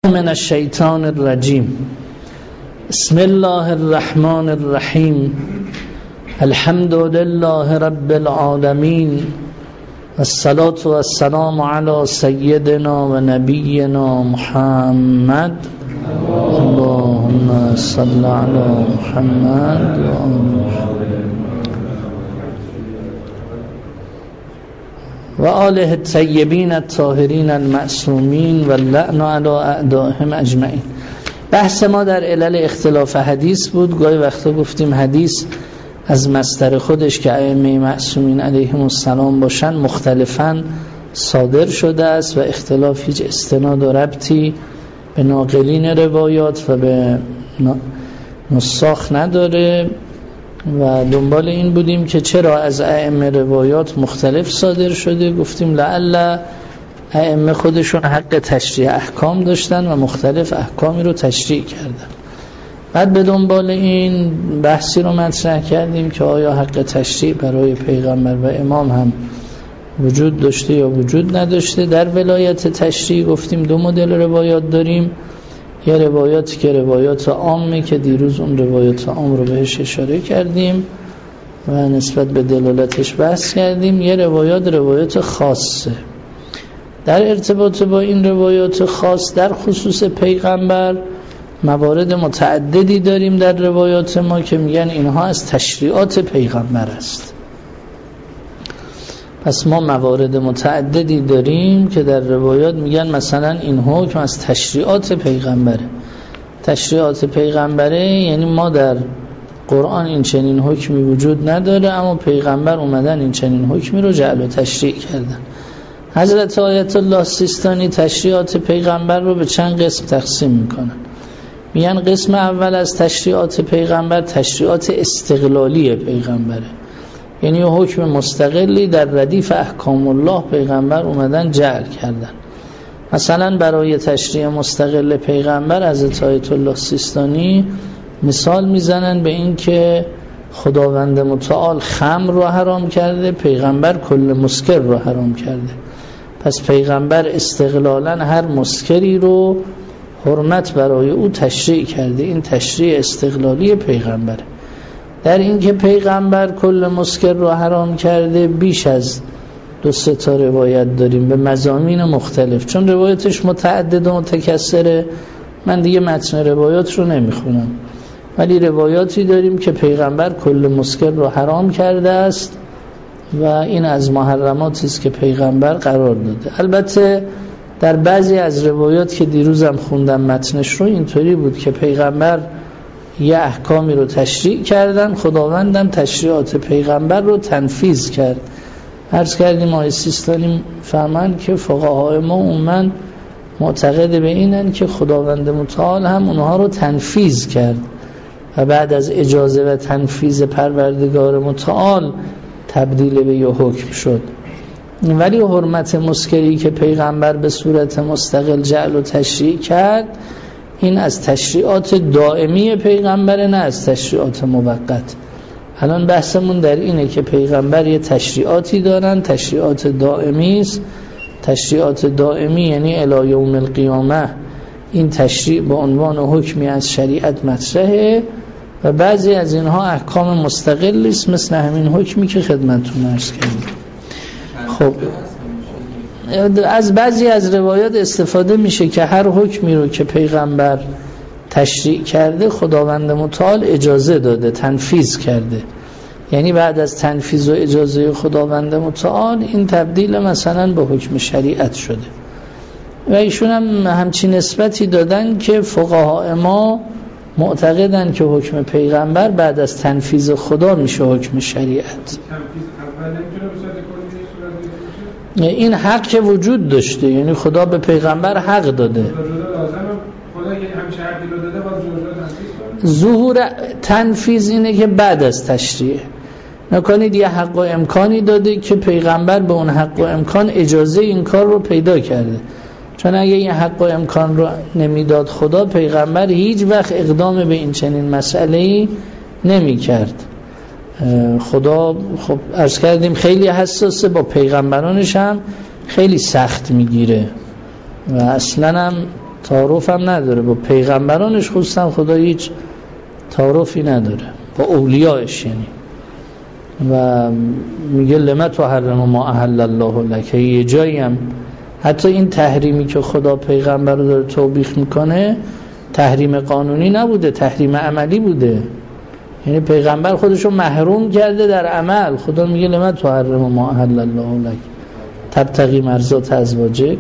من الشیطان الرجیم. بسم الله الرحمن الرحیم. الحمد لله رب العالمین، والصلاة والسلام علی سیدنا و نبینا محمد. اللهم صل علی محمد و آله الطیبین الطاهرین المعصومین و اللعن علی اعدائهم اجمعین. بحث ما در علل اختلاف حدیث بود. گاهی وقتا گفتیم حدیث از مصدر خودش که ائمه معصومین علیهم السلام باشن مختلفاً صادر شده است و اختلاف هیچ استناد و ربطی به ناقلین روایات و به نساخ نداره و دنبال این بودیم که چرا از ائمه روایات مختلف صادر شده. گفتیم لعل ائمه خودشون حق تشریع احکام داشتن و مختلف احکامی رو تشریع کردن. بعد به دنبال این بحثی رو مطرح کردیم که آیا حق تشریع برای پیغمبر و امام هم وجود داشته یا وجود نداشته. در ولایت تشریع گفتیم دو مدل روایات داریم. یه روایاتی که روایات عامه که دیروز اون روایات عام رو بهش اشاره کردیم و نسبت به دلالتش بحث کردیم. یه روایات خاصه. در ارتباط با این روایات خاص در خصوص پیغمبر موارد متعددی داریم در روایات ما که میگن اینها از تشریعات پیغمبر است. پس ما موارد متعددی داریم که در روایات میگن مثلا این حکم از تشریعات پیغمبره. تشریعات پیغمبره یعنی ما در قرآن این چنین حکمی وجود نداره اما پیغمبر اومدن این چنین حکمی رو جعل و تشریع کردن. حضرت آیت الله سیستانی تشریعات پیغمبر رو به چند قسم تقسیم میکنن. میگن قسم اول از تشریعات پیغمبر تشریعات استقلالی پیغمبره، یعنی حکم مستقلی در ردیف احکام الله پیغمبر اومدن جعل کردن. مثلا برای تشریع مستقل پیغمبر حضرت آیت الله سیستانی مثال میزنن به این که خداوند متعال خمر رو حرام کرده، پیغمبر کل مسکر رو حرام کرده. پس پیغمبر استقلالا هر مسکری رو حرمت برای او تشریع کرده. این تشریع استقلالی پیغمبره. در این که پیغمبر کل مسکر رو حرام کرده بیش از 2-3 تا روایت داریم به مضامین مختلف. چون روایتش متعدد و متکثره من دیگه متن روایات رو نمیخونم، ولی روایاتی داریم که پیغمبر کل مسکر رو حرام کرده است و این از محرماتی است که پیغمبر قرار داده. البته در بعضی از روایات که دیروزم خوندم متنش رو اینطوری بود که پیغمبر یه احکامی رو تشریع کردن، خداوندم تشریعات پیغمبر رو تنفیذ کرد. عرض کردیم آقای سیستانی فرمان که فقهای ما عموماً معتقد به اینن که خداوند متعال هم اونها رو تنفیذ کرد و بعد از اجازه و تنفیذ پروردگار متعال تبدیل به یه حکم شد. ولی حرمت مسکری که پیغمبر به صورت مستقل جعل و تشریع کرد این از تشریعات دائمی پیغمبره، نه از تشریعات موقت. الان بحثمون در اینه که پیغمبر یه تشریعاتی دارن، تشریعات دائمی است. تشریعات دائمی یعنی الی یوم القیامه این تشریع به عنوان حکمی از شریعت مطرحه و بعضی از اینها احکام مستقلی است، مثل همین حکمی که خدمتتون عرض کردم. خب از بعضی از روایات استفاده میشه که هر حکمی رو که پیغمبر تشریع کرده خداوند متعال اجازه داده، تنفیذ کرده. یعنی بعد از تنفیذ و اجازه خداوند متعال این تبدیل مثلا به حکم شریعت شده. و ایشون هم همچین نسبتی دادن که فقهای ما معتقدن که حکم پیغمبر بعد از تنفیذ خدا میشه حکم شریعت. این حق که وجود داشته، یعنی خدا به پیغمبر حق داده. ظهور تنفیذ اینه که بعد از تشریع نکنید یه حق و امکانی داده که پیغمبر به اون حق و امکان اجازه این کار رو پیدا کرده. چون اگه این حق و امکان رو نمیداد خدا، پیغمبر هیچ وقت اقدام به این چنین مسئله‌ای نمی کرد. خدا خب عرض کردیم خیلی حساسه، با پیغمبرانش هم خیلی سخت میگیره و اصلا هم تعارف هم نداره با پیغمبرانش، خصوصا خدا هیچ تعارفی نداره با اولیاءش یعنی. و میگه لما تحرم ما احل الله لک. یه جایی هم حتی این تحریمی که خدا پیغمبر رو داره توبیخ میکنه تحریم قانونی نبوده، تحریم عملی بوده. یعنی پیغمبر خودشو محروم کرده در عمل. خدا میگه لما تحرم ما احل الله لک تبتغی مرضات ازواجک.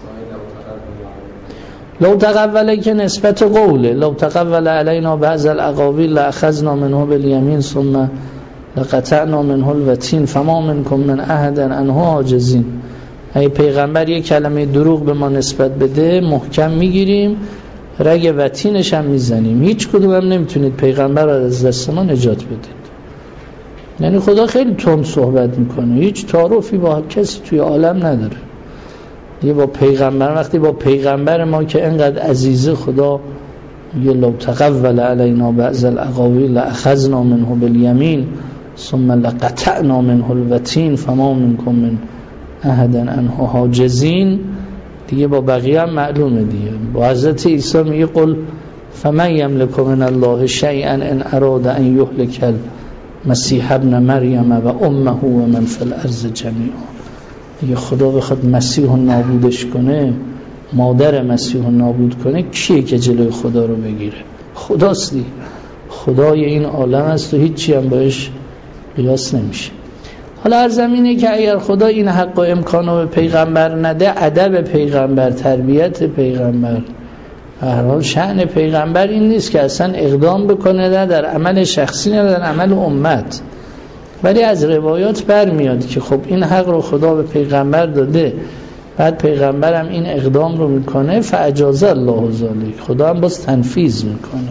لو تقول که نسبت قوله، لو تقول علینا بعض الاقاویل لاخذنا منه بالیمین ثم لقطعنا منه الوتین فما منکم من احد عنه عاجزین. اگه پیغمبر یک کلمه دروغ به ما نسبت بده محکم میگیریم، رگ وتینش هم میزنیم. هیچ کدوم هم نمیتونید پیغمبر رو از دست ما نجات بدید. یعنی خدا خیلی تند صحبت میکنه، هیچ تعارفی با کسی توی عالم نداره. یه با پیغمبر، وقتی با پیغمبر ما که انقدر عزیزه خدا یه لو تقول علینا بعض الاقاویل لاخذنا منه بالیمین ثم لقطعنا منه الوتین فما منکم من احد عنه حاجزین. دیگه با بقیه هم معلومه دیگه. با حضرت عیسی میگه قل فمن یملک من الله شیئا ان اراد ان یهلک المسیح ابن مریم و امه و من فی الارض جمیعا. اگه خدا بخواد مسیح رو نابودش کنه، مادر مسیح رو نابود کنه، کیه که جلوی خدا رو بگیره؟ خداست دیگه. خدای این عالم است و هیچی هم باش قیاس نمیشه. حالا هر زمینه که اگر خدا این حق و امکان رو به پیغمبر نده، ادب پیغمبر، تربیت پیغمبر، هر حال شأن پیغمبر این نیست که اصلا اقدام بکنه نه در عمل شخصی نه در عمل امت. ولی از روایات برمیاد که خب این حق رو خدا به پیغمبر داده، بعد پیغمبرم این اقدام رو میکنه، فاجاز الله ذلک، خدا هم باز تنفیذ میکنه.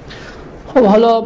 خب حالا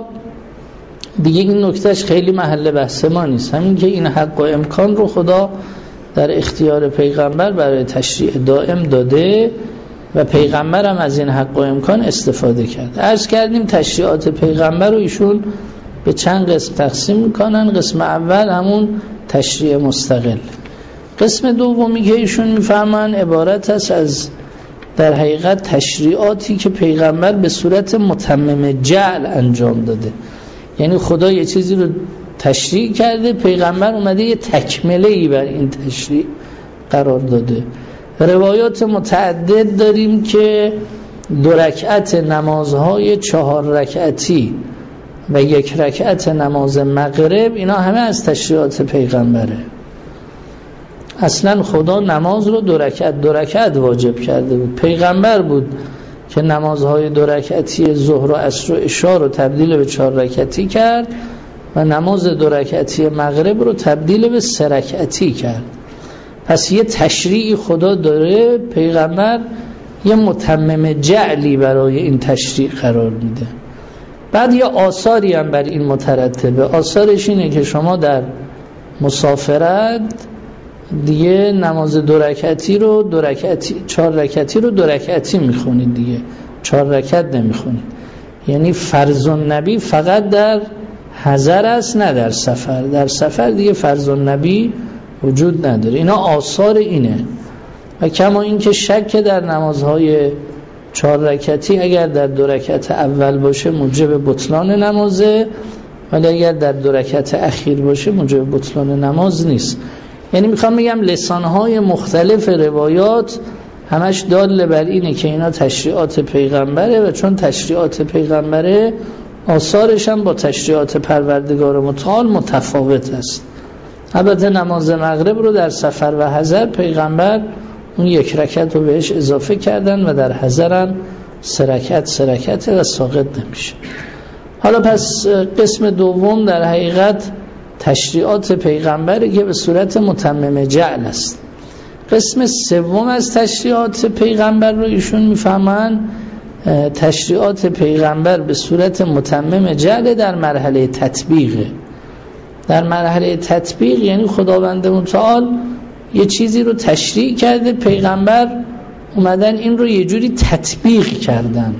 دیگه این نکتهش خیلی محل بحث ما نیست، همین که این حق و امکان رو خدا در اختیار پیغمبر برای تشریع دائم داده و پیغمبر هم از این حق و امکان استفاده کرد. عرض کردیم تشریعات پیغمبر رو ایشون به چند قسم تقسیم میکنن. قسم اول همون تشریع مستقل. قسم دومی که ایشون میفهمن عبارت است از در حقیقت تشریعاتی که پیغمبر به صورت متمم جعل انجام داده. یعنی خدا یه چیزی رو تشریع کرده، پیغمبر اومده یه تکمله‌ای بر این تشریع قرار داده. روایات متعدد داریم که 2 رکعت نمازهای 4 رکعتی و 1 رکعت نماز مغرب اینا همه از تشریعات پیغمبره. اصلا خدا نماز رو 2 رکعت واجب کرده بود. پیغمبر بود که نمازهای 2 رکعتی ظهر و عصر و عشا رو تبدیل به 4 رکعتی کرد و نماز 2 رکعتی مغرب رو تبدیل به 3 رکعتی کرد. پس یه تشریعی خدا داره، پیغمبر یه متمم جعلی برای این تشریع قرار میده. بعد یه آثاری هم بر این مترتبه. آثارش اینه که شما در مسافرت دیگه نماز 2 رکعتی رو 2 رکعتی 4 رکعتی رو 2 رکعتی میخونید دیگه، 4 رکعت نمیخونید. یعنی فرض النبی فقط در حضر است نه در سفر. در سفر دیگه فرض النبی وجود نداره. اینا آثار اینه. و کما این که شک در نمازهای 4 رکعتی اگر در 2 رکعت اول باشه موجب بطلان نمازه، ولی اگر در 2 رکعت اخیر باشه موجب بطلان نماز نیست. یعنی میخوام بگم لسانهای مختلف روایات همش دال بر اینه که اینا تشریعات پیغمبره و چون تشریعات پیغمبره آثارش هم با تشریعات پروردگار متعال متفاوت است. البته نماز مغرب رو در سفر و حضر پیغمبر اون 1 رکعت رو بهش اضافه کردن و در حضر هم 3 رکعت و ساقط نمیشه. حالا پس قسم دوم در حقیقت تشریعات پیغمبره که به صورت متمم جعل است. قسم سوم از تشریعات پیغمبر رو ایشون میفهمن تشریعات پیغمبر به صورت متمم جعل در مرحله تطبیقه. در مرحله تطبیق یعنی خداوند متعال یه چیزی رو تشریع کرده، پیغمبر اومدن این رو یه جوری تطبیق کردن.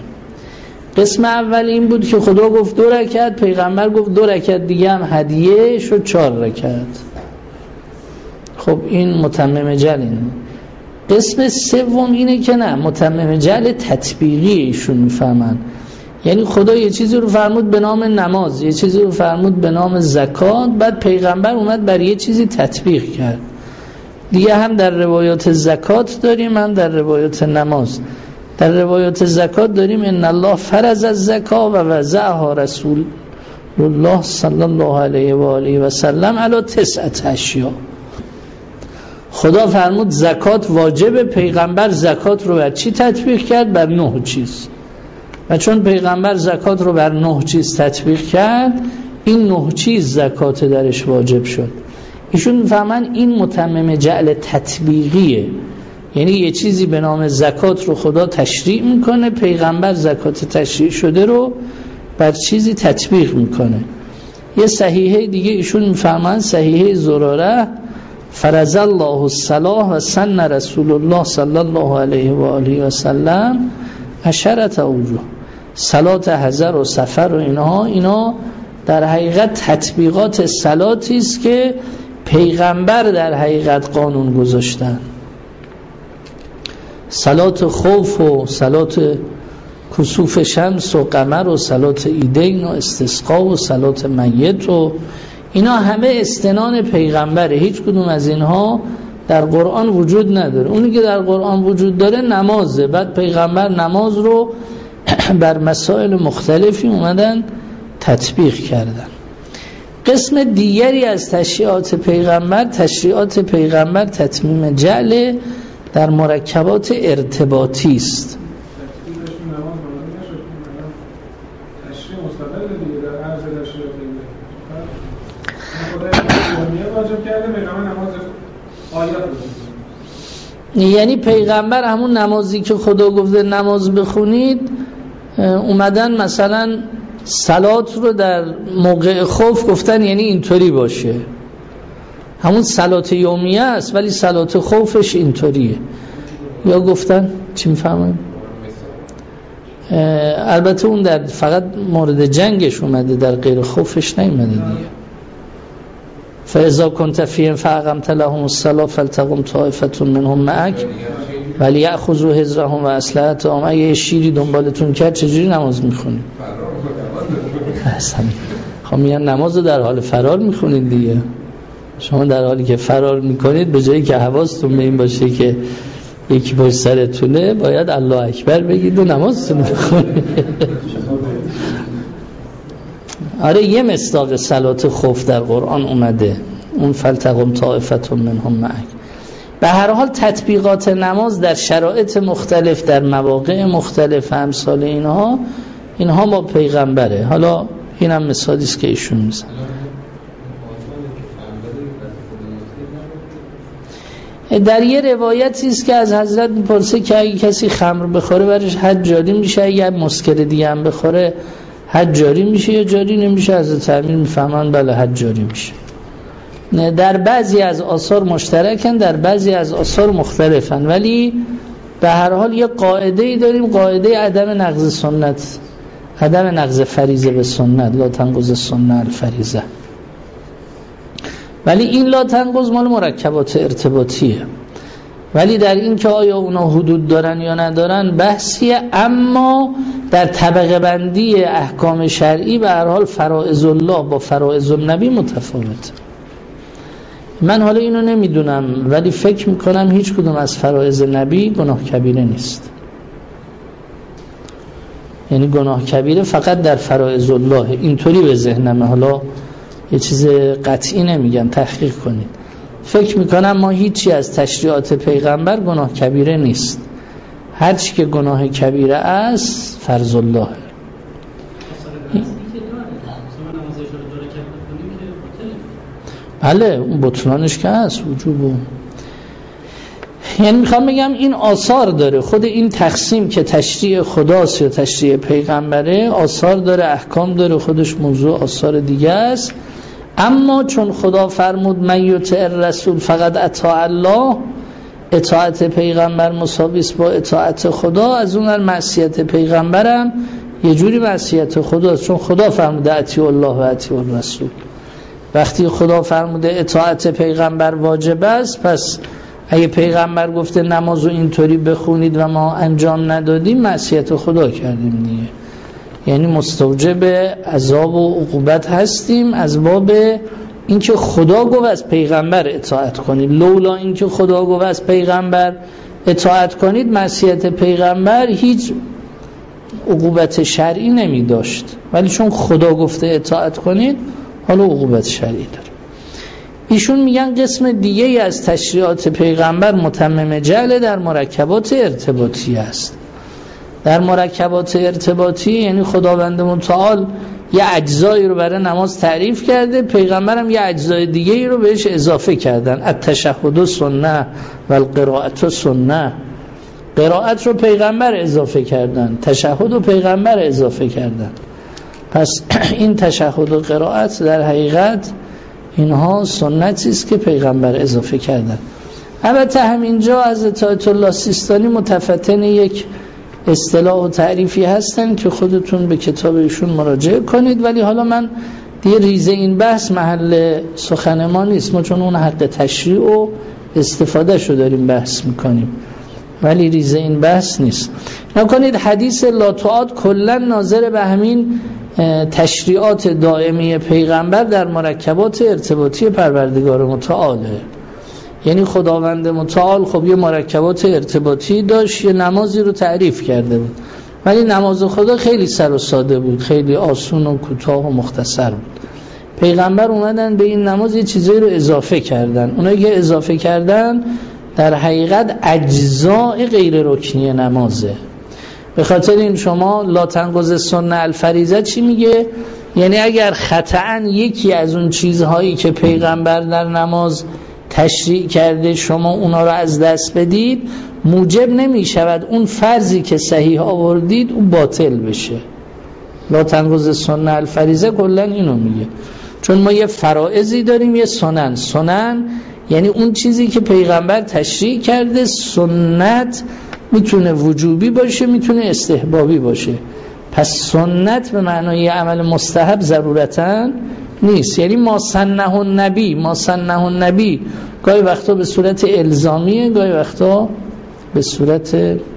قسم اول این بود که خدا گفت 2 رکعت، پیغمبر گفت 2 رکعت دیگه هم هدیه شد 4 رکعت. خب این متمم جلین. قسم سوم اینه که نه، متمم جعل تطبیقی ایشون میفهمن. یعنی خدا یه چیزی رو فرمود به نام نماز، یه چیزی رو فرمود به نام زکات، بعد پیغمبر اومد بر یه چیزی تطبیق کرد. دیگه هم در روایات زکات داریم، هم در روایات نماز. در روایات زکات داریم ان الله فرض الزکا و وضعها رسول الله صلی الله علیه و آله و سلم علی 9 اشیاء. خدا فرمود زکات واجب، پیغمبر زکات رو بر چی تطبیق کرد؟ بر 9 چیز. و چون پیغمبر زکات رو بر 9 چیز تطبیق کرد، این 9 چیز زکات درش واجب شد. ایشون میفهمن این متمم جعل تطبیقیه، یعنی یه چیزی به نام زکات رو خدا تشریع میکنه، پیغمبر زکات تشریع شده رو بر چیزی تطبیق میکنه. یه صحیحه دیگه ایشون میفهمن، صحیحه زراره، فرض الله الصلاة و سن رسول الله صلی الله علیه و آله و سلم 10 اوجه. صلات حضر و سفر و اینا در حقیقت تطبیقات صلاتی است که پیغمبر در حقیقت قانون گذاشتن. صلات خوف و صلات کسوف شمس و قمر و صلات عیدین و استسقا و صلات میت و اینا همه استنان پیغمبره. هیچ کدوم از اینها در قرآن وجود نداره. اونی که در قرآن وجود داره نمازه. بعد پیغمبر نماز رو بر مسائل مختلفی اومدن تطبیق کردن. قسم دیگری از تشریعات پیغمبر تتمیم جعل در مرکبات ارتباطی است. یعنی پیغمبر همون نمازی که خدا گفته نماز بخونید، اومدن مثلا صلات رو در موقع خوف گفتن یعنی اینطوری باشه. همون صلات یومیه است ولی صلات خوفش اینطوریه. یا گفتن چی میفهمن؟ البته اون در فقط مورد جنگش اومده، در غیر خوفش نیومده دیگه. فاذا كنت فيهم فاقمت لهم الصلاه فلتقم طائفه منهم معك وليأخذوا حذرهم واسلحتهم. اگه شیری دنبالتون کرد چجوری نماز میخونید؟ خب میگن نماز رو در حال فرار میخونید دیگه. شما در حالی که فرار میکنید به جایی که حواستون به این باشه که یکی پشت سرتونه، باید الله اکبر بگید و نمازتون بخونید. آره یه مصداق صلات خوف در قرآن اومده، اون فلتقم طائفة منهم معک. به هر حال تطبیقات نماز در شرایط مختلف، در مواقع مختلف، امثال اینها با پیغمبره. حالا اینم مثالی است که ایشون میزنه. در یه روایتی است که از حضرت میپرسه که اگه کسی خمر بخوره برش حد جاری میشه، اگه مسکر دیگه هم بخوره حد جاری میشه یا جاری نمیشه؟ حضرت امیر میفهمن بله حد جاری میشه. در بعضی از آثار مشترکن، در بعضی از آثار مختلفن، ولی به هر حال یه قاعده‌ای داریم، قاعده عدم نقض سنت، عدم نقض فریضه به سنت، لا تنقض سنت الفریضه. ولی این لا تنقض مال مرکبات ارتباطیه، ولی در این که آیا اونا حدود دارن یا ندارن بحثیه. اما در طبقه بندی احکام شرعی به هر حال فرائض الله با فرائض النبی متفاوته. من حالا اینو نمیدونم ولی فکر میکنم هیچ کدوم از فرائض نبی گناه کبیره نیست. یعنی گناه کبیره فقط در فرائض الله، اینطوری به ذهنمه. حالا یه چیز قطعی نمیگم، تحقیق کنید. فکر میکنم ما هیچی از تشریعات پیغمبر گناه کبیره نیست. هر چی که گناه کبیره است فرض الله. بله اون بطلانش که هست وجوبه. یعنی میخوام بگم این آثار داره، خود این تقسیم که تشریع خداست یا تشریع پیغمبره آثار داره، احکام داره، خودش موضوع آثار دیگه است. اما چون خدا فرمود من یطع الرسول فقط اطاع الله، اطاعت پیغمبر مساوی است با اطاعت خدا، از اون معصیت پیغمبرم یه جوری معصیت خداست، چون خدا فرموده اطیعوا الله و اطیعوا الرسول. وقتی خدا فرموده اطاعت پیغمبر واجب است، پس اگه پیغمبر گفته نمازو اینطوری بخونید و ما انجام ندادیم معصیت خدا کردیم دیگه، یعنی مستوجب عذاب و عقوبت هستیم از باب اینکه خدا گفت از پیغمبر اطاعت کنید. لولا اینکه خدا گفت از پیغمبر اطاعت کنید معصیت پیغمبر هیچ عقوبت شرعی نمی داشت، ولی چون خدا گفته اطاعت کنید حالا عقوبت شرعی داره. ایشون میگن قسم دیگه از تشریعات پیغمبر متمم جعل در مرکبات ارتباطی است. در مرکبات ارتباطی یعنی خداوند متعال یه اجزایی رو برای نماز تعریف کرده، پیغمبرم یه اجزای دیگه رو بهش اضافه کردن. التشهد سنه و القراءت سنه، قرائت رو پیغمبر اضافه کردن، تشهد رو پیغمبر اضافه کردن. پس این تشهد و قرائت در حقیقت اینها سنتی است که پیغمبر اضافه کردن. البته همینجا از آیت الله سیستانی متفتن یک اصطلاح و تعریفی هستن که خودتون به کتاب ایشون مراجعه کنید، ولی حالا من دیگه ریزه این بحث محل سخن ما نیست، ما چون اون حق تشریع و استفاده شو داریم بحث میکنیم، ولی ریزه این بحث نیست. نکنید حدیث لا تعاد کلا ناظر به همین تشریعات دائمی پیغمبر در مرکبات ارتباطی پروردگار متعاله. یعنی خداوند متعال خب یه مرکبات ارتباطی داشت، یه نمازی رو تعریف کرده بود، ولی نماز خدا خیلی سر و ساده بود، خیلی آسون و کوتاه و مختصر بود. پیغمبر اومدن به این نماز یه چیزایی رو اضافه کردن. اونایی که اضافه کردن در حقیقت اجزاء غیر رکنی نمازه. به خاطر این شما لا تنقض سنة الفریضه چی میگه؟ یعنی اگر خطأً یکی از اون چیزهایی که پیغمبر در نماز تشریع کرده شما اونا رو از دست بدید، موجب نمی شود اون فرضی که صحیح آوردید اون باطل بشه. لا تنقض سنة الفریضه کلا اینو میگه، چون ما یه فرائضی داریم یه سنن. سنن یعنی اون چیزی که پیغمبر تشریع کرده. سنت میتونه وجوبی باشه میتونه استحبابی باشه. پس سنت به معنای عمل مستحب ضرورتاً نیست. یعنی ما سنه النبی گاهی وقتا به صورت الزامیه، گاهی وقتا به صورت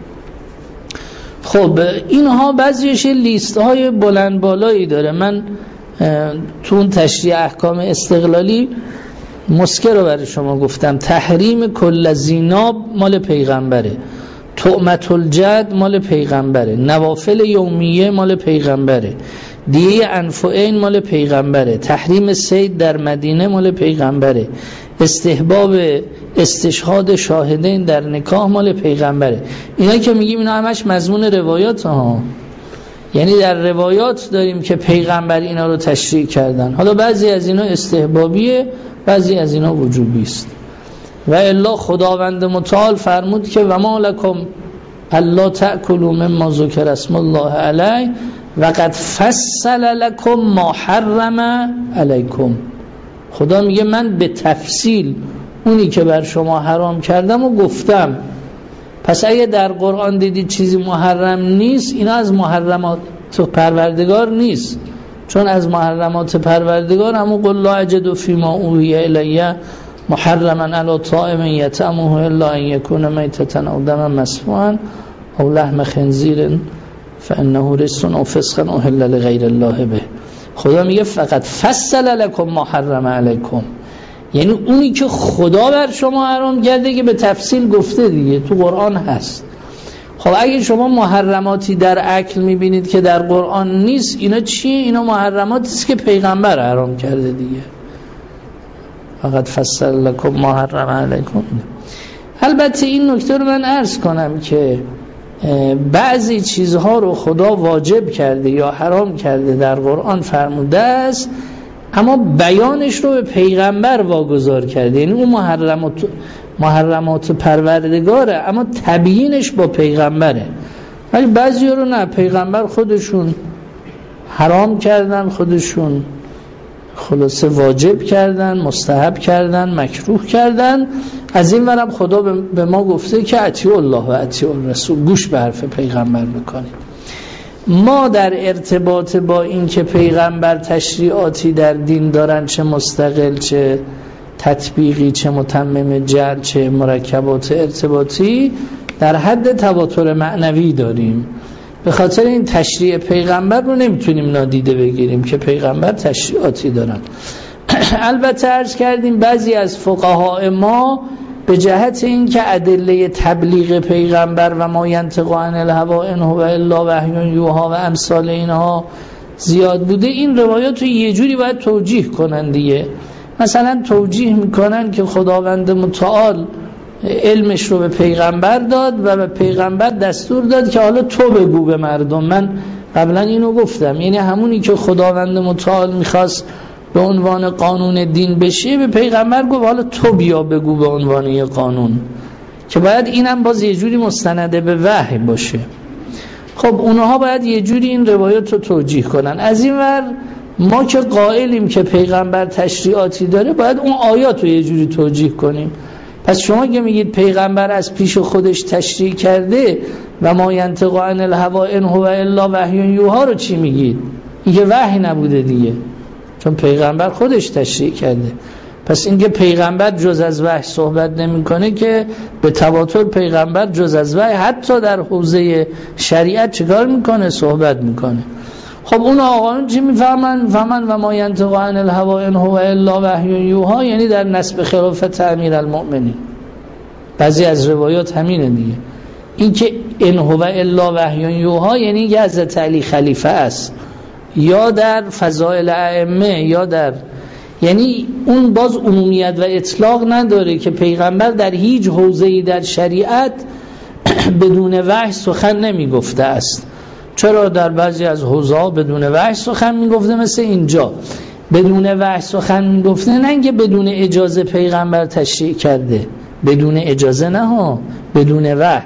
خب اینها بعضیش لیست های بلند بالایی داره. من تو اون تشریع احکام استقلالی مسکه رو برای شما گفتم. تحریم کل زیناب مال پیغمبره، طعمت الجد مال پیغمبره، نوافل یومیه مال پیغمبره، دیه انفعین مال پیغمبره، تحریم صید در مدینه مال پیغمبره، استحباب استشهاد شاهدین در نکاح مال پیغمبره. اینا که میگیم اینا همش مضمون روایات ها، یعنی در روایات داریم که پیغمبر اینا رو تشریع کردن. حالا بعضی از اینا استحبابیه، بعضی از اینا وجوبی است. و الا خداوند متعال فرمود که و ما لکم الا تأکلوا مما ذکر اسم الله علیه و قد فصل لکم ما حرم علیکم. خدا میگه من به تفصیل اونی که بر شما حرام کردم و گفتم. پس اگه در قرآن دیدید چیزی محرم نیست، اینا از محرمات پروردگار نیست، چون از محرمات پروردگار همون قل لا اجد فیما اوحی الی محرما علی طاعم یطعمه الا ان یکون میتة او دما مسفوحا او لحم خنزیر فانه رجس او فسق احل لغیر الله به. خدا میگه فقط فصل لکم ما حرم علیکم، یعنی اونی که خدا بر شما حرام کرده که به تفصیل گفته دیگه تو قرآن هست. خب اگه شما محرماتی در اکل میبینید که در قرآن نیست، اینا چیه؟ اینا محرماتی است که پیغمبر حرام کرده دیگه. فقط فصل لکم ما حرم علیکم. البته این نکته رو من عرض کنم که بعضی چیزها رو خدا واجب کرده یا حرام کرده در قرآن فرموده است، اما بیانش رو به پیغمبر واگذار کرده. یعنی اون محرمات پروردگاره اما تبیینش با پیغمبره. ولی بعضی رو نه، پیغمبر خودشون حرام کردن، خودشون خلاصه واجب کردن، مستحب کردن، مکروه کردن. از این ورم خدا به ما گفته که اطیعوا الله و اطیعوا الرسول، گوش به حرف پیغمبر بکنید. ما در ارتباط با این که پیغمبر تشریعاتی در دین دارن، چه مستقل چه تطبیقی چه متمم جعل چه مرکبات ارتباطی در حد تواتر معنوی داریم. به خاطر این تشریع پیغمبر رو نمیتونیم نادیده بگیریم که پیغمبر تشریعاتی دارن. البته عرض کردیم بعضی از فقهای ما به جهت این که ادله تبلیغ پیغمبر و ما ینطق عن الهوی ان هو الا وحی یوحی و امثال اینها زیاد بوده، این روایات رو یه جوری باید توجیه کنن دیگه. مثلا توجیه میکنن که خداوند متعال علمش رو به پیغمبر داد و به پیغمبر دستور داد که حالا تو بگو به مردم. من قبلا اینو گفتم، یعنی همونی که خداوند متعال میخواست به عنوان قانون دین بشه به پیغمبر گفت حالا تو بیا بگو به عنوان یه قانون، که باید اینم باز یه جوری مستنده به وحی باشه. خب اونها باید یه جوری این روایات رو توجیه کنن. از این ور ما که قائلیم که پیغمبر تشریعاتی داره باید اون آیات رو یه جوری توجیه کنیم. پس شما که میگید پیغمبر از پیش خودش تشریع کرده و ما ینطق عن الهوی ان هو الا وحی یوحی رو چی میگید؟ این که وحی نبوده دیگه، چون پیغمبر خودش تشریع کرده. پس اینکه پیغمبر جز از وحی صحبت نمیکنه که به تواتر پیغمبر جز از وحی حتی در حوزه شریعت چیکار میکنه؟ صحبت میکنه. خب اون آقایون چی میفهمن؟ فهمن و ما ینطق عن الهوی ان هو الا وحی یوحی، یعنی در نسب خلافت امیرالمؤمنین. بعضی از روایات همینه دیگه، این که ان هو الا وحی یوحی یعنی که حضرت علی خلیفه است، یا در فضائل ائمه، یا در، یعنی اون باز عمومیت و اطلاق نداره که پیغمبر در هیچ حوزه‌ای در شریعت بدون وحی سخن نمیگفته است. چرا در بعضی از حوزه‌ها بدون وحی سخن میگفته، مثل اینجا بدون وحی سخن میگفته، نه اینکه بدون اجازه پیغمبر تشریع کرده، بدون اجازه نه ها، بدون وحی.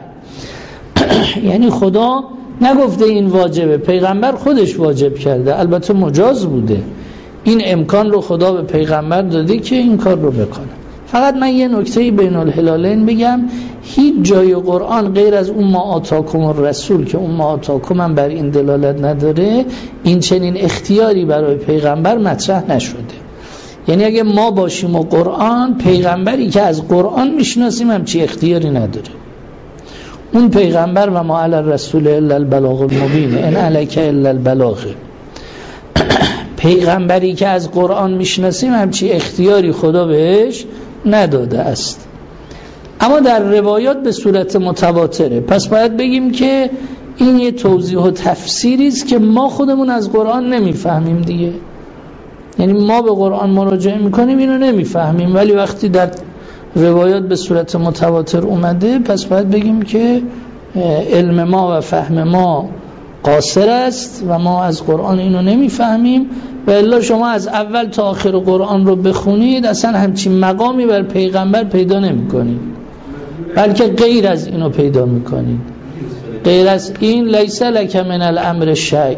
یعنی خدا نگفته این واجبه، پیغمبر خودش واجب کرده، البته مجاز بوده. این امکان رو خدا به پیغمبر داده که این کار رو بکنه. فقط من یه نکته بین الهلالین بگم، هیچ جای قرآن غیر از اون ما آتاکم الرسول که اون ما آتاکم هم بر این دلالت نداره، این چنین اختیاری برای پیغمبر مطرح نشده. یعنی اگه ما باشیم و قرآن، پیغمبری که از قرآن میشناسیم همچی اختیاری نداره. اون پیغمبر و ما علی الرسول الا البلاغ المبین ان علیک الا البلاغ، پیغمبری که از قرآن میشناسیم همچی اختیاری خدا بهش نداده است. اما در روایات به صورت متواتره. پس باید بگیم که این یه توضیح و تفسیری است که ما خودمون از قرآن نمیفهمیم دیگه. یعنی ما به قرآن مراجعه میکنیم اینو نمیفهمیم، ولی وقتی در روایات به صورت متواتر اومده پس باید بگیم که علم ما و فهم ما قاصر است و ما از قرآن اینو نمیفهمیم. و الا شما از اول تا آخر قرآن رو بخونید اصلا همچین مقامی بر پیغمبر پیدا نمیکنید، بلکه غیر از اینو پیدا میکنید. غیر از این لیس لک من الامر شیء.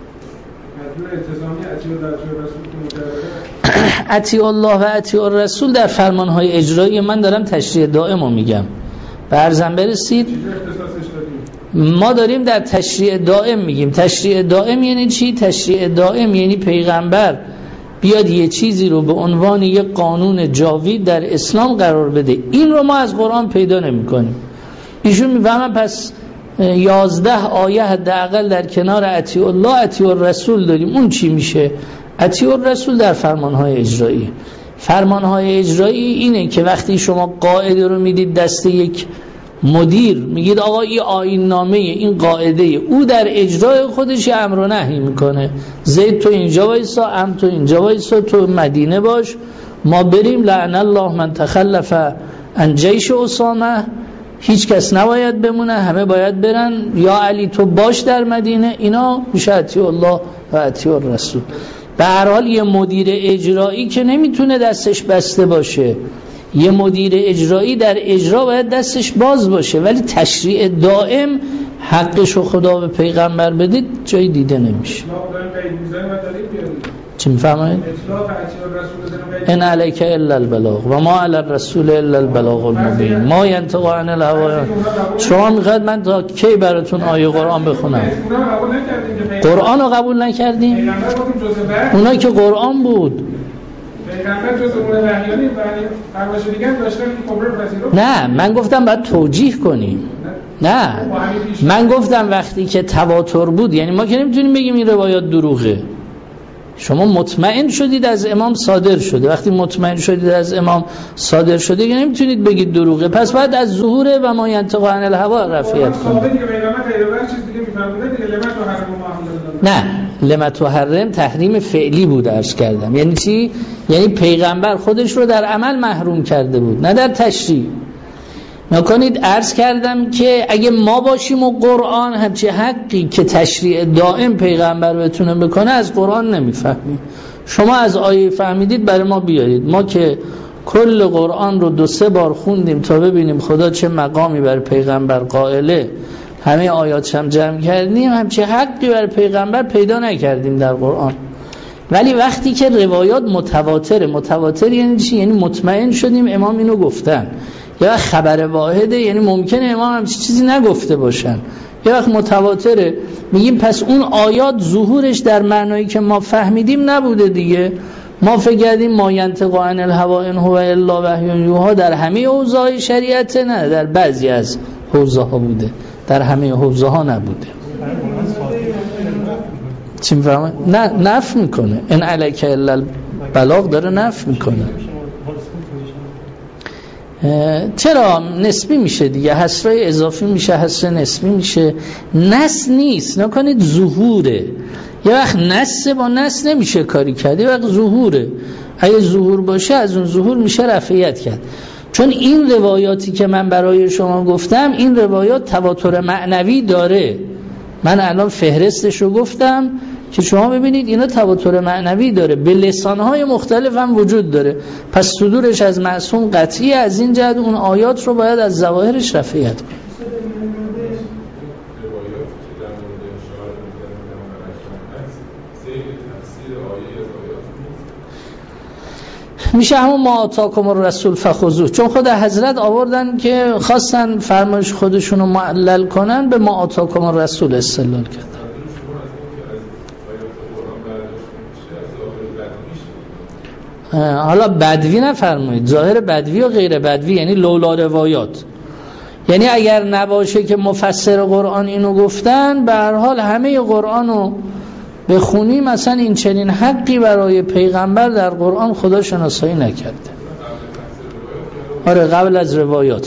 اطیع الله و اطیع الرسول در فرمانهای اجرایی من دارم تشریع دائم رو میگم، به عرضم برسید. ما داریم در تشریع دائم میگیم. تشریع دائم یعنی چی؟ تشریع دائم یعنی پیغمبر بیاد یه چیزی رو به عنوان یه قانون جاوید در اسلام قرار بده. این رو ما از قرآن پیدا نمی کنیم. ایشون میفهمن پس 11 آیه حداقل در کنار اطیع الله اطیع الرسول داریم. اون چی میشه؟ اطیع الرسول در فرمانهای اجرایی. فرمانهای اجرایی اینه که وقتی شما قاعده رو میدید دست یک مدیر، میگید آقا این آیین نامه، این قاعده، او در اجرای خودش امر و نهی میکنه. زید تو اینجا وایسا، ام تو اینجا وایسا، تو مدینه باش، ما بریم، لعن الله من تخلف عن جیش اسامه، هیچ کس نباید بمونه، همه باید برن، یا علی تو باش در مدینه. اینا میشه اطیع الله و اطیع الرسول. به هر حال یه مدیر اجرایی که نمیتونه دستش بسته باشه، یه مدیر اجرایی در اجرا باید دستش باز باشه، ولی تشریع دائم حقشو خدا به پیغمبر بدید جایی دیده نمیشه. چی میفهمید؟ ان علیک الا البلاغ و ما علی الرسول الا البلاغ المبین ما ینطق عن الهوی. شما میخواید من تا کی براتون آیه قرآن بخونم؟ قرآن رو قبول نکردیم؟ اونا که قرآن بود. پیغمبر جز امور وحیانی فرمایش دیگر داشتن این کبرا رو پذیرفت؟ نه، من گفتم باید توجیه کنیم. نه، من گفتم وقتی که تواتر بود، یعنی ما که نمیتونیم بگیم این روایات دروغه. شما مطمئن شدید از امام صادر شده، وقتی مطمئن شدید از امام صادر شده که نمیتونید بگید دروغه، پس باید از ظهور و ما ینطق عن الهوا رفعیت کنید. نه، لما تحرم تحریم فعلی بود عرض کردم. یعنی چی؟ یعنی پیغمبر خودش رو در عمل محروم کرده بود، نه در تشریع. نکنید عرض کردم که اگه ما باشیم و قرآن همچی حقی که تشریع دائم پیغمبر بتونه بکنه از قرآن نمیفهمیم. شما از آیه فهمیدید برای ما بیارید، ما که کل قرآن رو 2-3 بار خوندیم تا ببینیم خدا چه مقامی برای پیغمبر قائله، همه آیاتش هم جمع کردیم، همچی حقی برای پیغمبر پیدا نکردیم در قرآن. ولی وقتی که روایات متواتر یعنی چی؟ یعنی مطمئن شدیم امام اینو گفتن. یه وقت خبر واحده، یعنی ممکنه امام هم چیزی نگفته باشن. یه وقت متواتره، میگیم پس اون آیات ظهورش در معنایی که ما فهمیدیم نبوده دیگه. ما فکر کردیم ما ینطق عن الهوا ان هو الا وحی یوحی در همه اوضاع شریعت، نه، در بعضی از حوزه ها بوده، در همه حوزه ها نبوده. چی میفهمه؟ نه، نفی میکنه. ان علیک الا البلاغ داره نفی میکنه. چرا نسبی میشه دیگه، حصرای اضافی میشه، حصر نسبی میشه. نس نیست، نکنید ظهوره. یه وقت نس با نس نمیشه کاری کرد، یه وقت ظهوره. اگه ظهور باشه از اون ظهور میشه رفعیت کرد. چون این روایاتی که من برای شما گفتم، این روایات تواتر معنوی داره. من الان فهرستش رو گفتم که شما ببینید اینا تواتر معنوی داره، به لسانهای مختلف هم وجود داره. پس صدورش از معصوم قطعی، از این جهت اون آیات رو باید از ظواهرش رفعیت کنید. میشه همون ما آتاکم الرسول فخذوه، چون خود حضرت آوردن که خواستن فرمایش خودشون رو معلل کنن، به ما آتاکم الرسول استدلال کردن. حالا بدوی نفرمایید، ظاهر بدوی و غیر بدوی یعنی لولا روایات، یعنی اگر نباشه که مفسر قرآن اینو گفتن، به هر حال همه قرآن رو بخونیم مثلا این چنین حقی برای پیغمبر در قرآن خدا شناسایی نکرده. آره قبل از روایات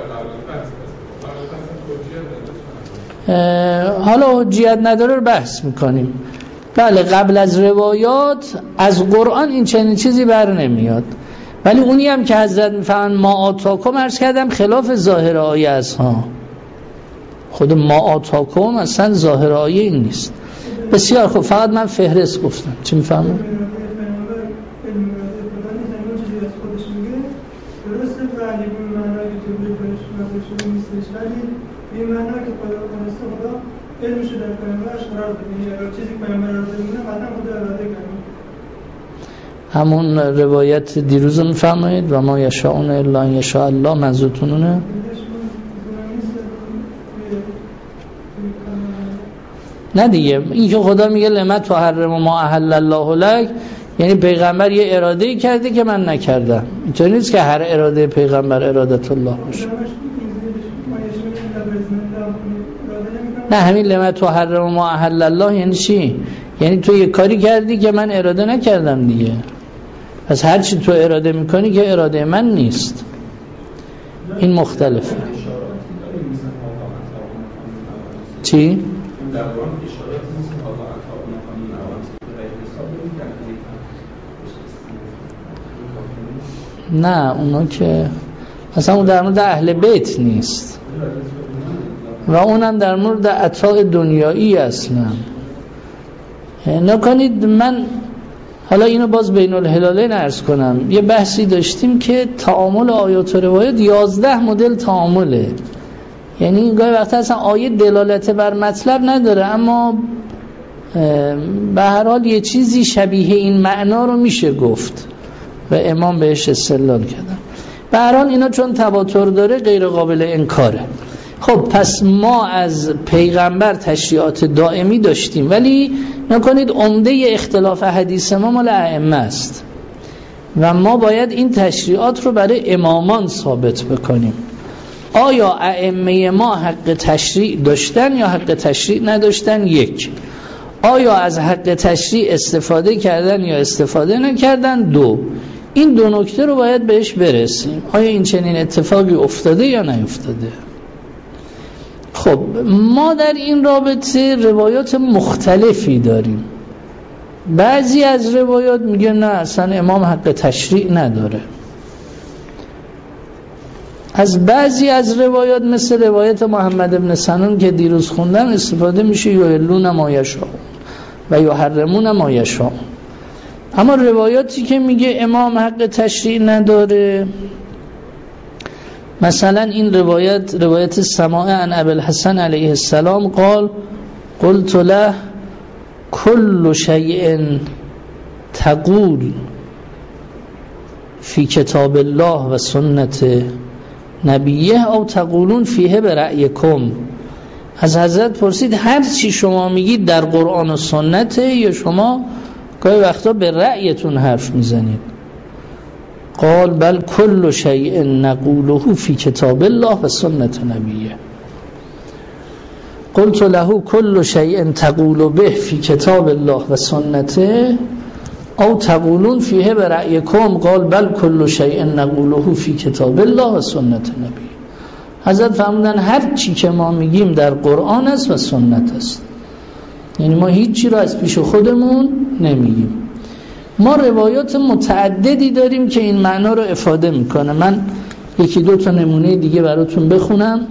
حالا حجیت نداره رو بحث میکنیم. بله قبل از روایات از قرآن این چنین چیزی بر نمیاد، ولی اونی هم که حضرت میفهمن ما آتاکم، عرض کردم خلاف ظاهر آیه است ها. خود ما آتاکم اصلا ظاهر آیه این نیست. بسیار خوب، فقط من فهرست گفتم. چی میفهمم؟ همون روایت دیروز میفرمایید و ما یشاءون الا ان یشاء الله، منظورتون اونه؟ نه دیگه، این که خدا میگه لما تحرم ما احل الله لک، یعنی پیغمبر یه اراده‌ای کرده که من نکردم. اینطوری نیست که هر اراده پیغمبر ارادت الله باشه. نه، همین لما تحرم ما احل الله یعنی چی؟ یعنی تو یه کاری کردی که من اراده نکردم دیگه، پس هر چی تو اراده میکنی که اراده من نیست. این مختلفه. چی؟ نه، اونا که مثلا اون در مورد اهل بیت نیست و اونم در مورد اتباع دنیایی اصلا. نکنید من حالا اینو باز بین الهلالین عرض کنم، یه بحثی داشتیم که تعامل آیات و روایات 11 مدل تعامله. یعنی این گاهی وقتا اصلا آیه دلالت بر مطلب نداره، اما به هر حال یه چیزی شبیه این معنا رو میشه گفت و امام بهش استدلال کردن. به هر حال اینا چون تواتر داره غیر قابل انکاره. خب پس ما از پیغمبر تشریعات دائمی داشتیم، ولی نکنید عمده اختلاف حدیث ما مال ائمه است. و ما باید این تشریعات رو برای امامان ثابت بکنیم. آیا ائمه ما حق تشریع داشتن یا حق تشریع نداشتن؟ یک. آیا از حق تشریع استفاده کردن یا استفاده نکردن؟ دو. این دو نکته رو باید بهش برسیم. آیا این چنین اتفاقی افتاده یا نیفتاده؟ خب ما در این رابطه روایات مختلفی داریم. بعضی از روایات میگه نه اصلا امام حق تشریع نداره. از بعضی از روایات مثل روایت محمد ابن سنون که دیروز خوندم استفاده میشه یحلون ما یشاءون و یحرمون ما یشاءون. اما روایاتی که میگه امام حق تشریع نداره، مثلا این روایت سماع عن ابی الحسن علیه السلام قال قلت له كل شيء تقول في كتاب الله و سنت نبیه او تقولون فیه برأیکم. از حضرت پرسید هر چی شما میگید در قرآن و سنته یا شما گاهی وقتا به رأیتون حرف میزنید؟ قال بل كل شيء نقوله في كتاب الله و سنت نبیه. قلت له كل شيء تقول به في كتاب الله و سنته او تقولون فیه برأیکم. قال بل كل شيء نقوله في كتاب الله و سنت نبیه. حضرت فرمودن هر چی که ما میگیم در قرآن است و سنت است، یعنی ما هیچی رو از پیش خودمون نمیگیم. ما روایات متعددی داریم که این معنا رو افاده میکنه. من یکی دو تا نمونه دیگه براتون بخونم.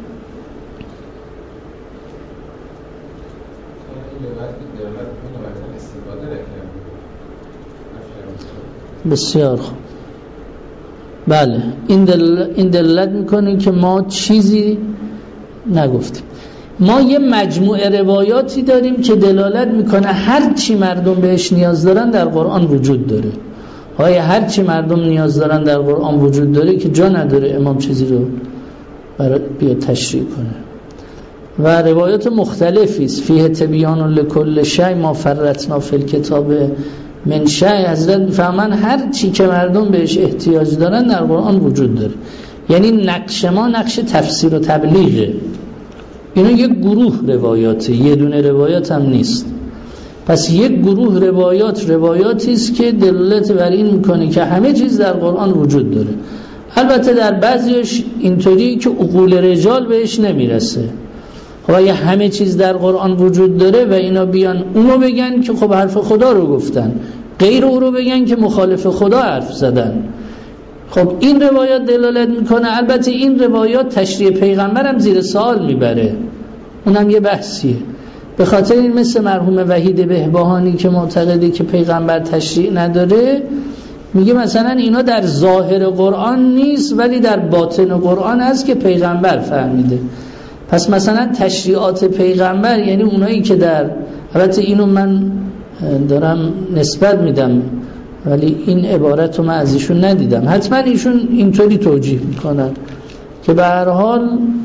بسیار خوب. بله این دلالت میکنه که ما چیزی نگفتیم. ما یه مجموعه روایاتی داریم که دلالت میکنه هر چی مردم بهش نیاز دارن در قرآن وجود داره. هر چی مردم نیاز دارن در قرآن وجود داره که جا نداره امام چیزی رو برای بیا تشریح کنه. و روایات مختلفی است. فیه تبیان لکل شیء ما فرطنا فی الکتاب من شیء. حضرت میفهمن هر چی که مردم بهش احتیاج دارن در قرآن وجود داره. یعنی نقش ما نقش تفسیر و تبلیغه. اینا یک گروه روایاته، یه دونه روایات هم نیست. پس یک گروه روایاتی است که دلالت بر این میکنه که همه چیز در قرآن وجود داره. البته در بعضیش اینطوری که عقول رجال بهش نمیرسه. یا همه چیز در قرآن وجود داره و اینا بیان اونو بگن که خب حرف خدا رو گفتن، غیر او رو بگن که مخالف خدا حرف زدن. خب این روایات دلالت میکنه. البته این روایات تشریع پیغمبر هم زیر سوال میبره، اونم یه بحثیه. به خاطر این مثل مرحوم وحید بهبهانی که معتقده که پیغمبر تشریع نداره، میگه مثلا اینا در ظاهر قرآن نیست ولی در باطن قرآن هست که پیغمبر فهمیده. پس مثلا تشریعات پیغمبر یعنی اونایی که در، البته اینو من دارم نسبت میدم ولی این عبارت رو من از ایشون ندیدم، حتما ایشون اینطوری توجیه میکنن که به هر حال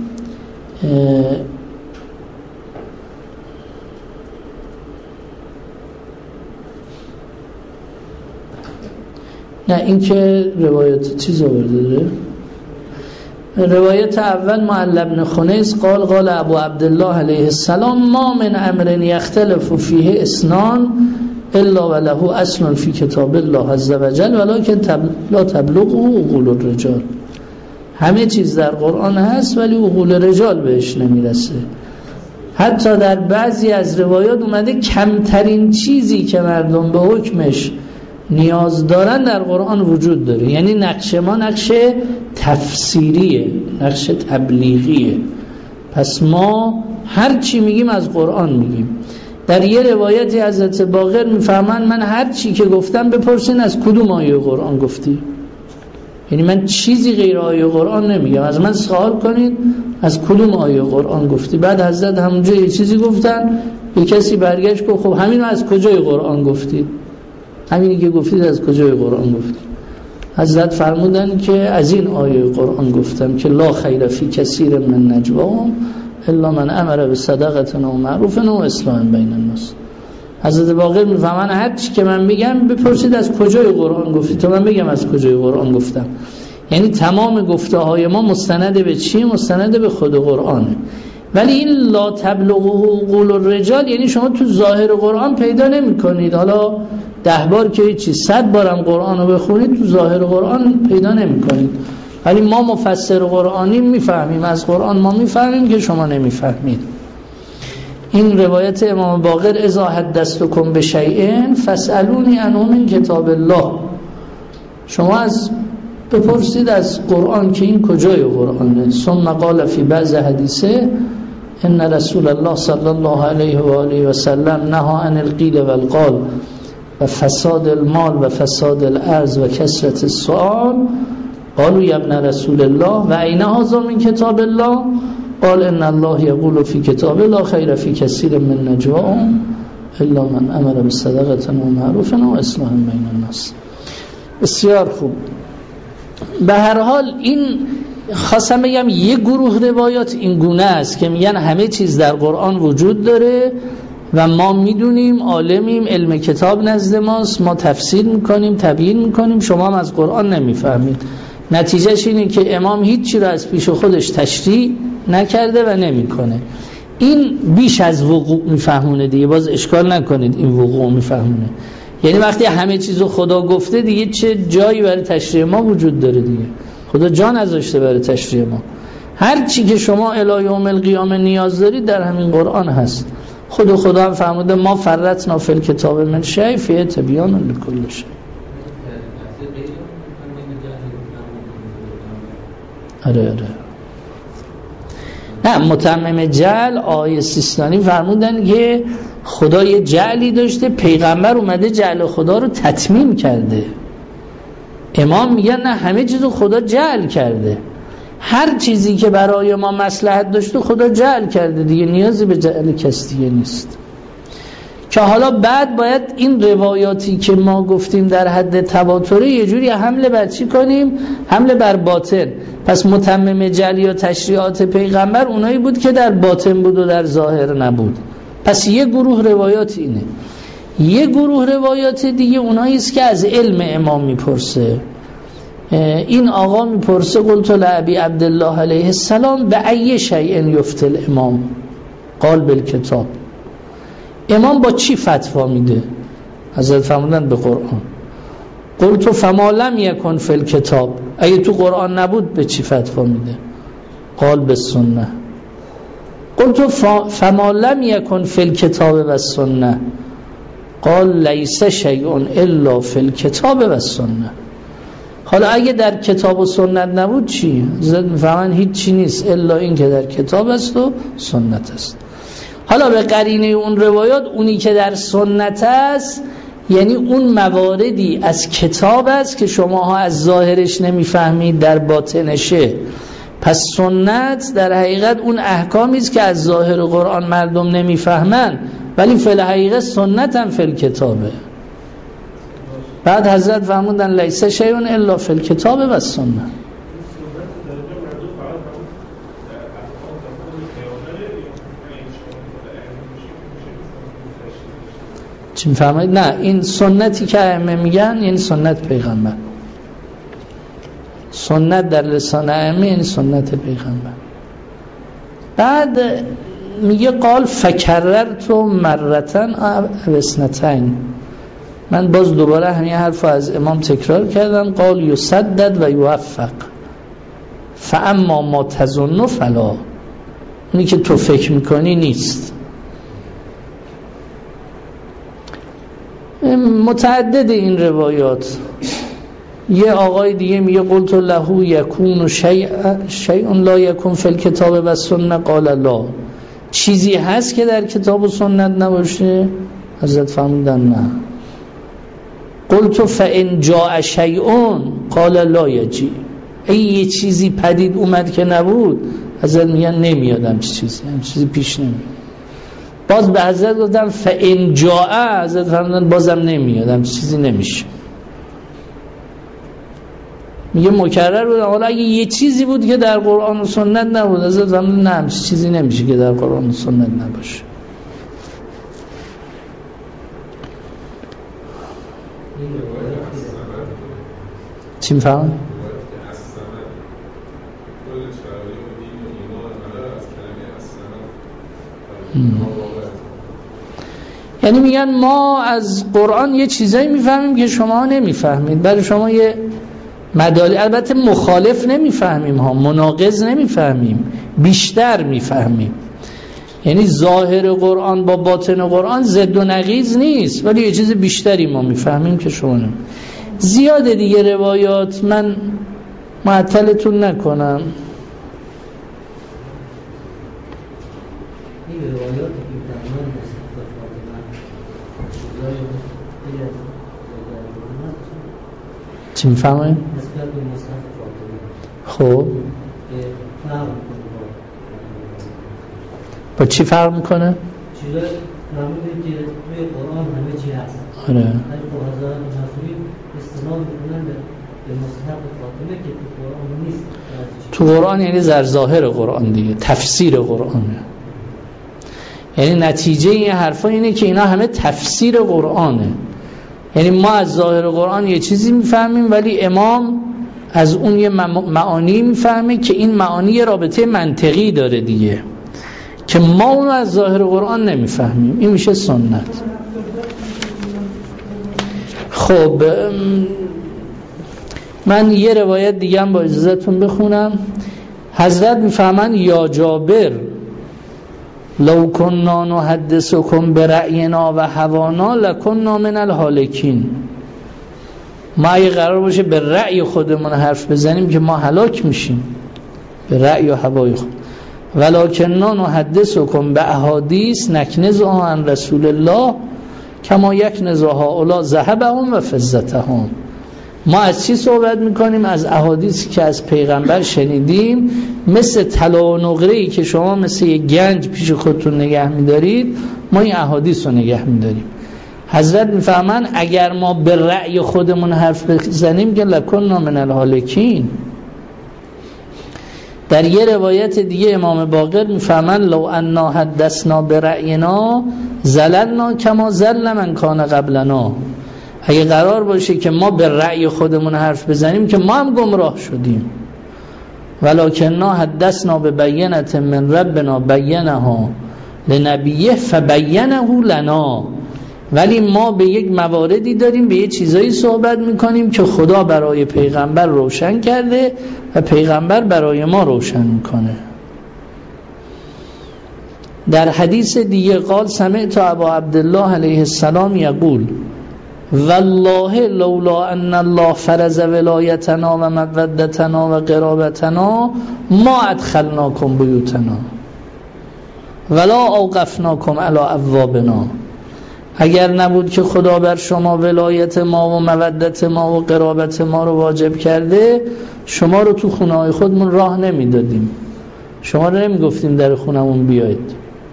نه این که روایت چیز آورده داره. روایت اول معل بن خنیس قال ابو عبدالله علیه السلام ما من امر یختلف فیه اثنان الا وله اصل فی کتاب الله عز وجل ولکن لا تبلغه عقول الرجال. همه چیز در قرآن هست ولی عقول رجال بهش نمیرسه. حتی در بعضی از روایات اومده کمترین چیزی که مردم به حکمش نیاز دارن در قرآن وجود داره. یعنی نقش ما نقش تفسیریه، نقش تبلیغیه. پس ما هر چی میگیم از قرآن میگیم. در یه روایتی حضرت باقر میفهمن من هر چی که گفتم بپرسین از کدوم آیه قرآن گفتی. یعنی من چیزی غیر آیه قرآن نمیگم، از من سوال کنید از کدوم آیه قرآن گفتی. بعد حضرت همونجا یه چیزی گفتن، یه کسی برگشت گفت خب همینو از کجای قرآن گفتید؟ همینی که گفتید از کجای قرآن گفتید؟ حضرت فرمودن که از این آیه قرآن گفتم که لا خیر فی کثیر من نجواهم الا من امر بصدقه و معروف و اصلاح بین الناس. حضرت باقر میفهمن هر چی که من بگم بپرسید از کجای قرآن گفتی تا من بگم از کجای قرآن گفتم. یعنی تمام گفته های ما مستند به چیه؟ مستند به خود قرآنه. ولی این لا تبلغه قول الرجال یعنی شما تو ظاهر قرآن پیدا نمی کنید. حالا 10 بار که چی 100 بارم قرآن رو بخونید تو ظاهر قرآن پیدا نمی کنید. ولی ما مفسر قرآنی میفهمیم از قرآن، ما میفهمیم که شما نمیفهمید. این روایت امام باقر اذا حدثتکم بشیء فاسالونی عنه من کتاب الله، شما از بپرسید از قرآن که این کجای قرآنه. ثم قال فی بعض حدیثه ان رسول الله صلی الله علیه و آله و سلم نهى عن القیل والقال و فساد المال و فساد الارض و کثرت السؤال. قالوا یا ابن رسول الله و این هذا من کتاب الله؟ قال ان الله یقول فی کتاب لا خیر فی کثیر من نجواهم الا من امر بصدقه و معروف و اصلاح بین الناس. بسیار خوب. به هر حال این خواستم بگم یه گروه روایات این گونه است که میگن همه چیز در قرآن وجود داره و ما میدونیم، عالمیم، علم کتاب نزد ماست، ما تفسیر میکنیم، تبیین میکنیم، شما هم از قرآن نمیفهمید. نتیجهش اینه که امام هیچی رو از پیش خودش تشریح نکرده و نمیکنه. این بیش از وقوع میفهمونه دیگه، باز اشکال نکنید این وقوع میفهمونه. یعنی وقتی همه چیزو خدا گفته دیگه چه جایی برای تشریح ما وجود داره دیگه؟ خدا جا نذاشته برای تشریح ما. هر چی که شما الی یوم القیامه نیاز دارید در همین قرآن هست. خدا هم فرموده ما فرطنا فی الکتاب من شیء فیه تبیان لکل شیء. آره نه، متمم جعل آیه سیستانی فرمودن که خدا یه جعلی داشته، پیغمبر اومده جعل خدا رو تتمیم کرده. امام میگن نه، همه چیزو خدا جعل کرده، هر چیزی که برای ما مصلحت داشته خدا جعل کرده دیگه، نیازی به جعل کسی دیگه نیست. که حالا بعد باید این روایاتی که ما گفتیم در حد تواتره یه جوری حمله بر چی کنیم؟ حمله بر باطن. پس متمم جعل یا تشریعات پیغمبر اونایی بود که در باطن بود و در ظاهر نبود. پس یه گروه روایات اینه. یه گروه روایات دیگه اونایی است که از علم امام میپرسه. این آقا میپرسه قلت لعبی عبدالله علیه السلام به ای شیء یفتی الامام؟ قال بالکتاب. امام با چی فتوا میده؟ حضرت فرمودن به قرآن. قلت فما لم یکن فی الکتاب، اگه تو قرآن نبود به چی فتوا میده؟ قال بالسنه. قلت فما لم یکن فی الکتاب و السنه، قال لیس شیء الا فی الکتاب و السنه. حالا اگه در کتاب و سنت نبود چی؟ حضرت میفهمن هیچ چی نیست الا این که در کتاب است و سنت است. حالا به قرینه اون روایات اونی که در سنت است یعنی اون مواردی از کتاب است که شماها از ظاهرش نمیفهمید، در باطنشه. پس سنت در حقیقت اون احکامی است که از ظاهر قرآن مردم نمیفهمن، ولی فی الحقیقه سنت هم فی الکتابه. بعد حضرت فرمودن لیس شیء الا فی الکتاب و السنه. چی میفرمایید؟ نه، این سنتی که ائمه میگن یعنی سنت پیغمبر. سنت در لسان ائمه یعنی سنت پیغمبر. بعد میگه قال فکررت مرتن او اثنتین. من باز دوباره همین حرف از امام تکرار کردم. قال یسدد و یوفق فاما ما تظن فلا، اینی که تو فکر میکنی نیست. متعدد این روایات. یه آقای دیگه میگه قلت له یکون شیء لا یکون فی الکتاب و السنه قال لا، چیزی هست که در کتاب و سنت نباشه؟ حضرت فرمودن نه. قلت فان جاء شیء قال لا یجی، یه چیزی پدید اومد که نبود، حضرت میگن نمیادم چیزی پیش نمیاد. باز به حضرت گفتم فان جاء، حضرت فرمودن بازم نمیادم چیزی نمیشه. میگه مکرر بود. حالا اگه یه چیزی بود که در قرآن و سنت نبود، حضرت فرمودن نه چیزی نمیشه که در قرآن و سنت نباشه. چی میفهم؟ یعنی میگن ما از قرآن یه چیزایی میفهمیم که شما نمیفهمید، برای شما یه مدالی، البته مخالف نمیفهمیم ها، مناقض نمیفهمیم، بیشتر میفهمیم. یعنی ظاهر قرآن با باطن قرآن ضد و نقیض نیست، ولی یه چیز بیشتری ما میفهمیم که شما نمیفهمید. زیاده دیگه روایات، من معطلتون نکنم. چی میفهمه؟ خب با چی فرق میکنه؟ چیزایی معمولی که توی قرآن همه چی هست. آره. ولی خب حضرت مسئولی استناد میکنن به مصحف فاطمه که تو قرآن نیست. تو قرآن یعنی در ظاهر قرآن دیگه، تفسیر قرآنه. یعنی نتیجه این حرفا اینه که اینا همه تفسیر قرآنه. یعنی ما از ظاهر قرآن یه چیزی میفهمیم، ولی امام از اون یه معانی میفهمه که این معانی یه رابطه منطقی داره دیگه، که ما اونو از ظاهر قرآن نمیفهمیم. این میشه سنت. خب من یه روایت دیگه هم با اجازهتون بخونم. حضرت میفهمن یا جابر لو کننا نحدثکم برأینا و هوانا لکننا من الهالکین. ما اگه قرار باشه به رأی خودمون حرف بزنیم که ما هلاک میشیم، به رأی و هوای خود. ولکننا نحدثکم باحادیث نکنزها عن رسول الله کما یکنزها اولا ذهبهم و فضتهم. ما از چی صحبت میکنیم؟ از احادیثی که از پیغمبر شنیدیم، مثل طلا و نقره‌ای که شما مثل یه گنج پیش خودتون نگه میدارید، ما این احادیث رو نگه میداریم. حضرت میفهمن اگر ما به رأی خودمون حرف بزنیم که لکننا من الهالکین. در یه روایت دیگه امام باقر میفهمن لو انا حدثنا برأینا زللنا کما زل من کان قبلنا. اگه قرار باشه که ما به رأی خودمون حرف بزنیم که ما هم گمراه شدیم. ولکننا حدثنا ببینة من ربنا بینها لنبیه فبینه لنا. ولی ما به یک مواردی داریم، به یک چیزایی صحبت میکنیم که خدا برای پیغمبر روشن کرده و پیغمبر برای ما روشن میکنه. در حدیث دیگه قال سمعت ابا عبدالله علیه السلام یقول والله لولا ان الله فرض ولایتنا و مودتنا و قرابتنا ما ادخلناکم بیوتنا ولا اوقفناکم علی ابوابنا. اگر نبود که خدا بر شما ولایت ما و مودت ما و قرابت ما رو واجب کرده، شما رو تو خونه‌های خودمون راه نمیدادیم، شما رو نمیگفتیم در خونمون بیایید.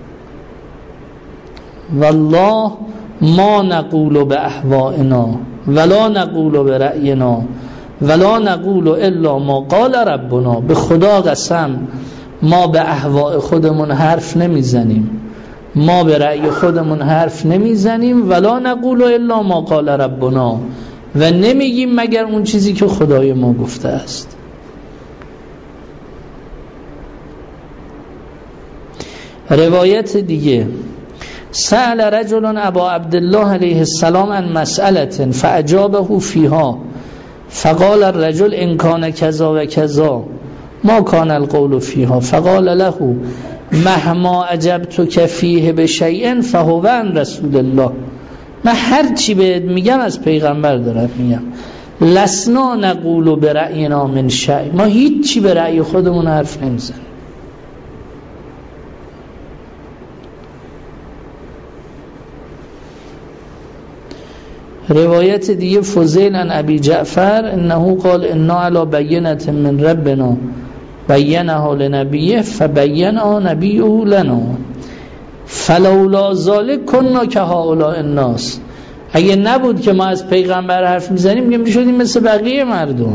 والله ما نقول به احوائنا ولا نقول به رأینا ولا نقول الا ما قال ربنا. به خدا قسم ما به احواء خودمون حرف نمیزنیم، ما به رأی خودمون حرف نمیزنیم، ولا نقول الا ما قال ربنا، و نمیگیم مگر اون چیزی که خدای ما گفته است. روایت دیگه سأل رجل ابا عبدالله علیه السلام عن مسئله فاجابه فیها فقال الرجل ان کان کذا و کذا ما کان القول فیها فقال له مهما عجبتک فیه بشیء فهو عن رسول الله. من هر چی بهت میگم از پیغمبر دارم میگم. لسنا نقول برأینا من شیء، ما هیچ چی به رأی خودمون حرف نمیزنیم. روایت دیگه فضیل عن ابی جعفر انه قال انا علی بینة من ربنا بینها لنبیه فبینها نبیه لنا فلولا ذلک کنا کهؤلاء الناس. اگه نبود که ما از پیغمبر حرف میزنیم میشدیم مثل بقیه مردم.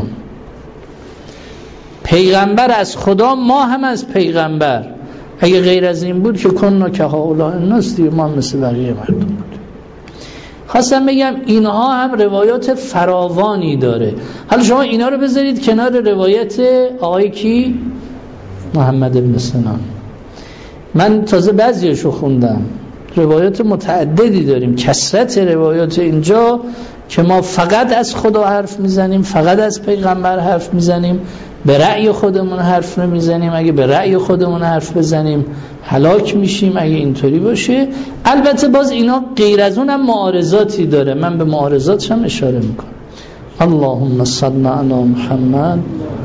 پیغمبر از خدا، ما هم از پیغمبر. اگه غیر از این بود که کنا کهؤلاء الناس دیگه ما هم مثل بقیه مردم بود. خواستم بگم اینها هم روایات فراوانی داره. حالا شما اینا رو بذارید کنار روایت آقای کی؟ محمد بن سنان. من تازه بعضیاشو خوندم. روایات متعددی داریم، کثرت روایات اینجا که ما فقط از خدا حرف میزنیم، فقط از پیغمبر حرف میزنیم، به رأی خودمون حرف نمیزنیم. اگه به رأی خودمون حرف بزنیم هلاک میشیم اگه اینطوری باشه. البته باز اینا غیر از اونم معارضاتی داره، من به معارضاتش هم اشاره میکنم. اللهم صل علی محمد